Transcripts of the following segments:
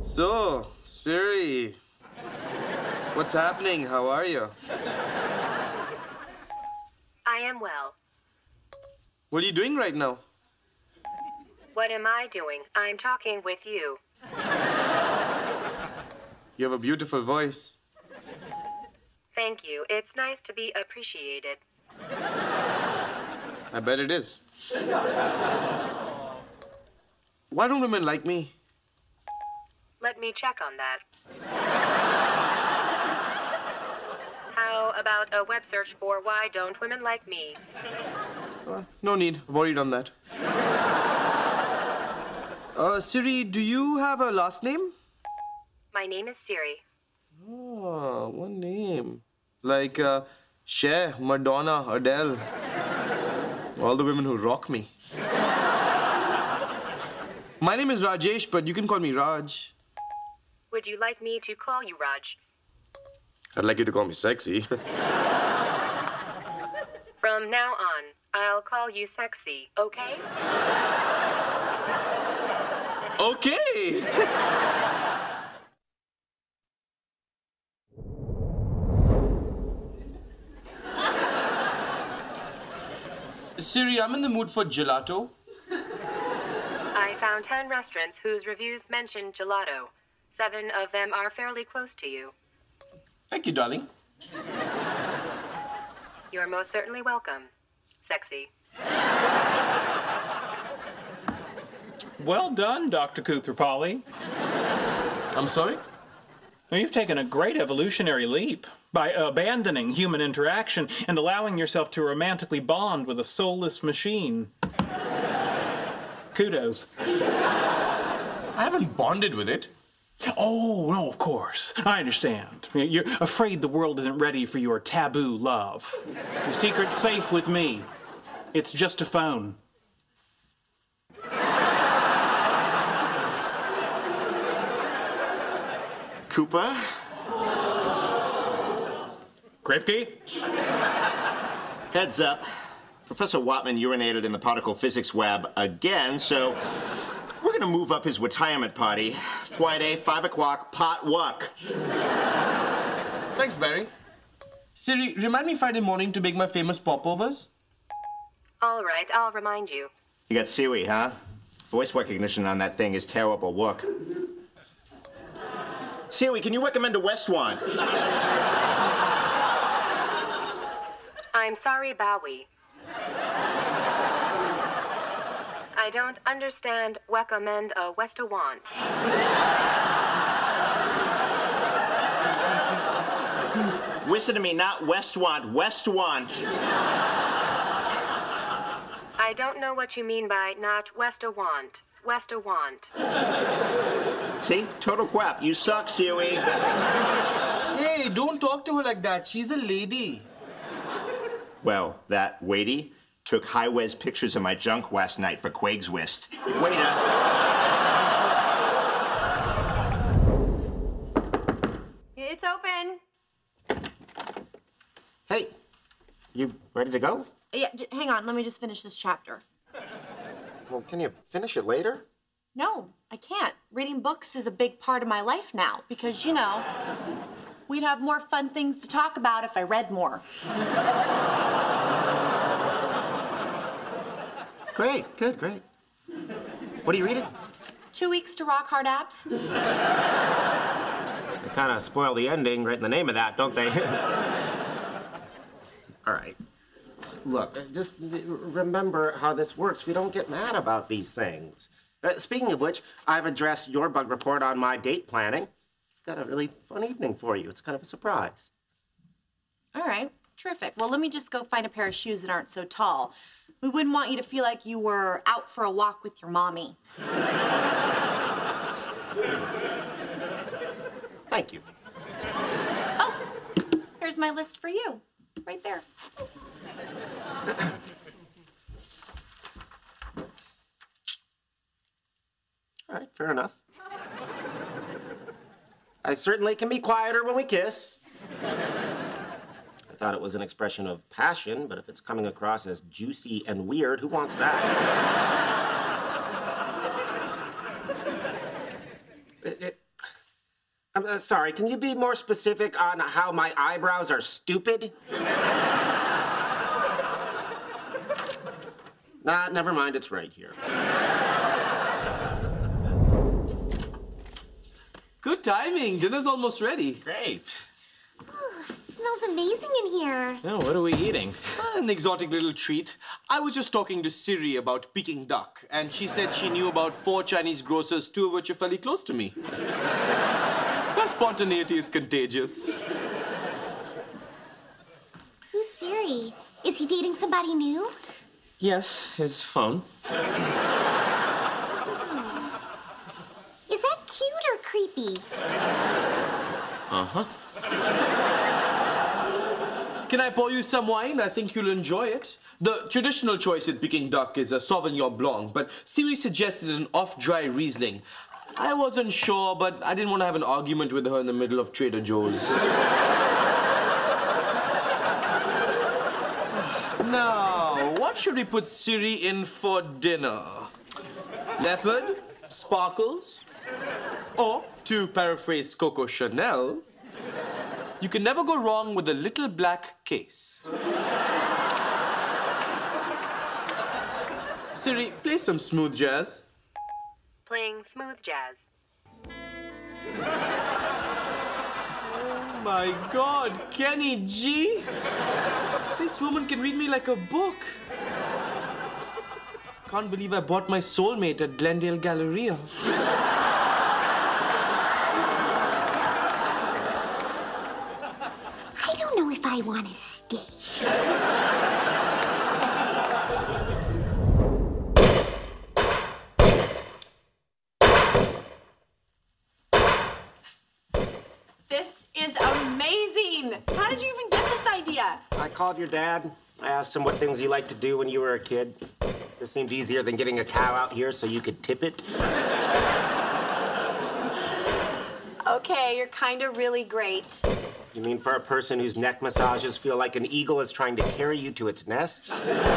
So, Siri, what's happening? How are you? I am well. What are you doing right now? What am I doing? I'm talking with you. You have a beautiful voice. Thank you. It's nice to be appreciated. I bet it is. Why don't women like me? Let me check on that. How about a web search for why don't women like me? No need. I've already done that. Siri, do you have a last name? My name is Siri. Oh, one name. Like Cher, Madonna, Adele. All the women who rock me. My name is Rajesh, but you can call me Raj. Would you like me to call you Raj? I'd like you to call me sexy. From now on, I'll call you sexy, okay? Okay! Siri, I'm in the mood for gelato. I found 10 restaurants whose reviews mention gelato. 7 of them are fairly close to you. Thank you, darling. You're most certainly welcome. Sexy. Well done, Dr. Koothrappali. I'm sorry? Well, you've taken a great evolutionary leap by abandoning human interaction and allowing yourself to romantically bond with a soulless machine. Kudos. I haven't bonded with it. Oh, no, of course. I understand. You're afraid the world isn't ready for your taboo love. Your secret's safe with me. It's just a phone. Koopa? Kripke? Heads up. Professor Watman urinated in the particle physics lab again, so we're gonna move up his retirement party. Friday, 5 o'clock, potluck. Thanks, Barry. Siri, remind me Friday morning to make my famous popovers. All right, I'll remind you. You got Siri, huh? Voice recognition on that thing is terrible. Look. Siri, can you recommend a restaurant? I'm sorry, Bowie. I don't understand recommend a restaurant. Listen to me, not restaurant, restaurant. I don't know what you mean by not restaurant. Restaurant. See? Total crap. You suck, Siri. Hey, don't talk to her like that. She's a lady. Well, that weighty took high-res pictures of my junk last night for Craigslist. Waiter. It's open. Hey, you ready to go? Yeah, hang on. Let me just finish this chapter. Well, can you finish it later? No, I can't. Reading books is a big part of my life now because, you know, we'd have more fun things to talk about if I read more. Great, good, great. What are you reading? 2 Weeks to Rock Hard Abs. They kind of spoil the ending right in the name of that, don't they? All right. Look, just remember how this works. We don't get mad about these things. Speaking of which, I've addressed your bug report on my date planning. Got a really fun evening for you. It's kind of a surprise. All right, terrific. Well, let me just go find a pair of shoes that aren't so tall. We wouldn't want you to feel like you were out for a walk with your mommy. Thank you. Oh, here's my list for you. Right there. All right, fair enough. I certainly can be quieter when we kiss. I thought it was an expression of passion, but if it's coming across as juicy and weird, who wants that? I'm sorry, can you be more specific on how my eyebrows are stupid? Nah, never mind, it's right here. Good timing. Dinner's almost ready. Great. Smells amazing in here. Now, what are we eating? An exotic little treat. I was just talking to Siri about Peking duck, and she said she knew about 4 Chinese grocers, 2 of which are fairly close to me. Her spontaneity is contagious. Who's Siri? Is he dating somebody new? Yes, his phone. Is that cute or creepy? Uh-huh. Can I pour you some wine? I think you'll enjoy it. The traditional choice with Peking duck is a Sauvignon Blanc, but Siri suggested an off-dry Riesling. I wasn't sure, but I didn't want to have an argument with her in the middle of Trader Joe's. Now, what should we put Siri in for dinner? Leopard? Sparkles? Or, to paraphrase Coco Chanel, you can never go wrong with a little black case. Siri, play some smooth jazz. Playing smooth jazz. Oh my God, Kenny G! This woman can read me like a book. Can't believe I bought my soulmate at Glendale Galleria. I don't know if I want to stay. This is amazing. How did you even get this idea? I called your dad. I asked him what things you liked to do when you were a kid. This seemed easier than getting a cow out here so you could tip it. Okay, you're kind of really great. You mean for a person whose neck massages feel like an eagle is trying to carry you to its nest?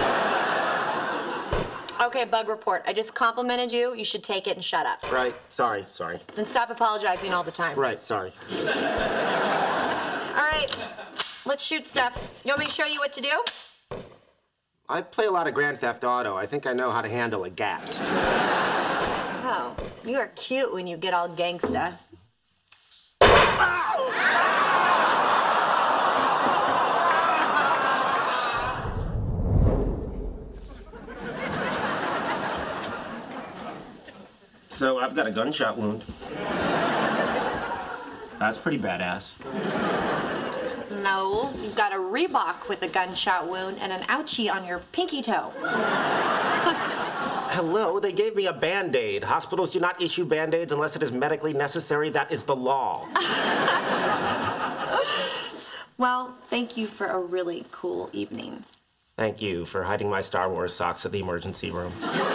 Okay, Bug Report. I just complimented you. You should take it and shut up. Right, sorry. Then stop apologizing all the time. Right, sorry. All right, let's shoot stuff. You want me to show you what to do? I play a lot of Grand Theft Auto. I think I know how to handle a gat. Oh, you are cute when you get all gangsta. So I've got a gunshot wound. That's pretty badass. No, you've got a Reebok with a gunshot wound and an ouchie on your pinky toe. Hello, they gave me a Band-Aid. Hospitals do not issue Band-Aids unless it is medically necessary. That is the law. Well, thank you for a really cool evening. Thank you for hiding my Star Wars socks at the emergency room.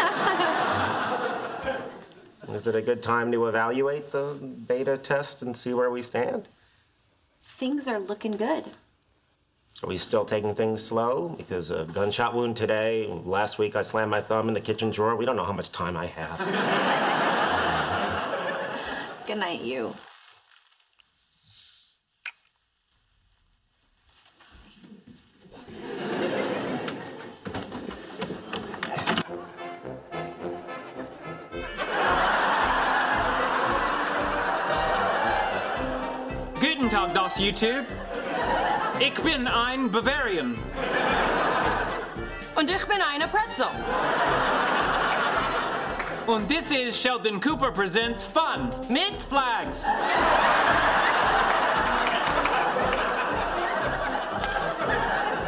Is it a good time to evaluate the beta test and see where we stand? Things are looking good. Are we still taking things slow? Because a gunshot wound today, last week I slammed my thumb in the kitchen drawer. We don't know how much time I have. Good night, you. Guten Tag, das YouTube. Ich bin ein Bavarian. Und ich bin eine Pretzel. Und this is Sheldon Cooper Presents Fun Mit Flags.